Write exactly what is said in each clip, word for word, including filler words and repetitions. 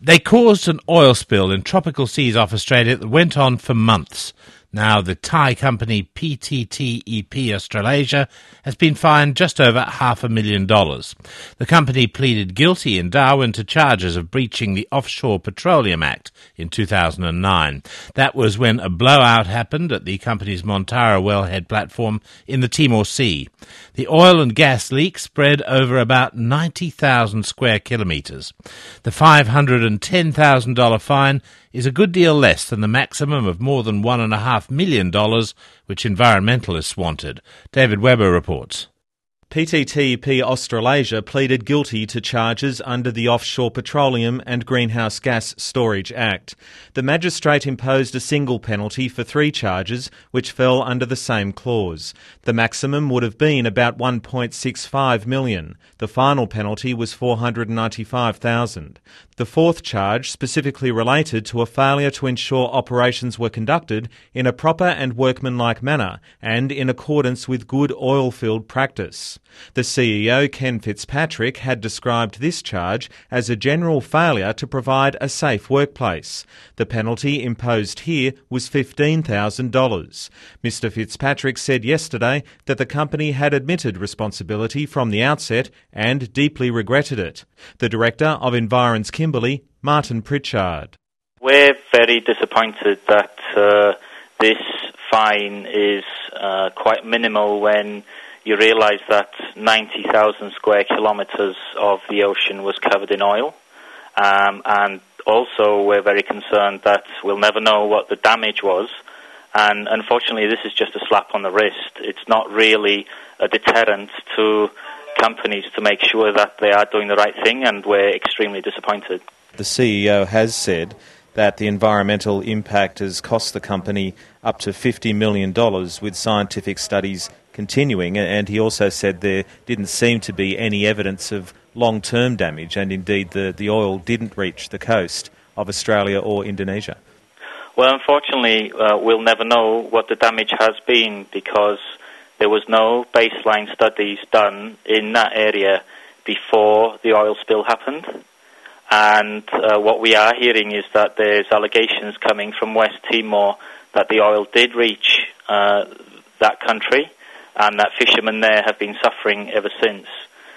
They caused an oil spill in tropical seas off Australia that went on for months. Now, the Thai company P T T E P Australasia has been fined just over half a million dollars. The company pleaded guilty in Darwin to charges of breaching the Offshore Petroleum Act in two thousand nine. That was when a blowout happened at the company's Montara wellhead platform in the Timor Sea. The oil and gas leak spread over about ninety thousand square kilometres. The five hundred ten thousand dollars fine is a good deal less than the maximum of more than one and a half million dollars which environmentalists wanted. David Webber reports. P T T E P Australasia pleaded guilty to charges under the Offshore Petroleum and Greenhouse Gas Storage Act. The magistrate imposed a single penalty for three charges which fell under the same clause. The maximum would have been about one point six five million dollars. The final penalty was four hundred ninety-five thousand dollars. The fourth charge specifically related to a failure to ensure operations were conducted in a proper and workmanlike manner and in accordance with good oilfield practice. The C E O, Ken Fitzpatrick, had described this charge as a general failure to provide a safe workplace. The penalty imposed here was fifteen thousand dollars. Mister Fitzpatrick said yesterday that the company had admitted responsibility from the outset and deeply regretted it. The Director of Environs Kimberley, Martin Pritchard. We're very disappointed that uh, this fine is uh, quite minimal when you realise that ninety thousand square kilometres of the ocean was covered in oil. Um, and also we're very concerned that we'll never know what the damage was. And unfortunately this is just a slap on the wrist. It's not really a deterrent to companies to make sure that they are doing the right thing, and we're extremely disappointed. The C E O has said that the environmental impact has cost the company up to fifty million dollars with scientific studies continuing, and he also said there didn't seem to be any evidence of long-term damage, and indeed the, the oil didn't reach the coast of Australia or Indonesia. Well, unfortunately, uh, we'll never know what the damage has been because there was no baseline studies done in that area before the oil spill happened. And uh, what we are hearing is that there's allegations coming from West Timor that the oil did reach uh, that country and that fishermen there have been suffering ever since.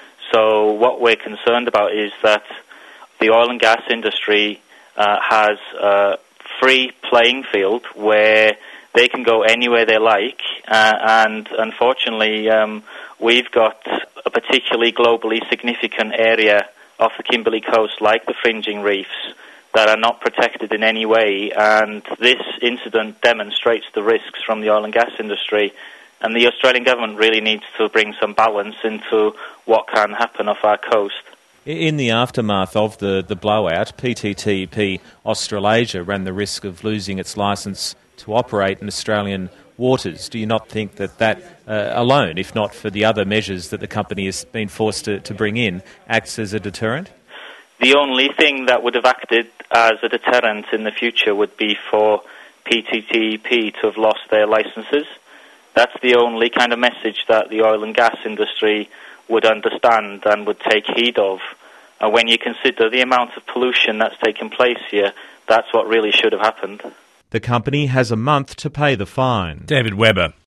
So what we're concerned about is that the oil and gas industry uh, has a free playing field where they can go anywhere they like, uh, and unfortunately um, we've got a particularly globally significant area off the Kimberley coast like the fringing reefs that are not protected in any way, and this incident demonstrates the risks from the oil and gas industry, and the Australian government really needs to bring some balance into what can happen off our coast. In the aftermath of the, the blowout, P T T E P Australasia ran the risk of losing its licence to operate in Australian waters. Do you not think that that uh, alone, if not for the other measures that the company has been forced to, to bring in, acts as a deterrent? The only thing that would have acted as a deterrent in the future would be for P T T E P to have lost their licences. That's the only kind of message that the oil and gas industry would understand and would take heed of. And when you consider the amount of pollution that's taken place here, that's what really should have happened. The company has a month to pay the fine. David Webber.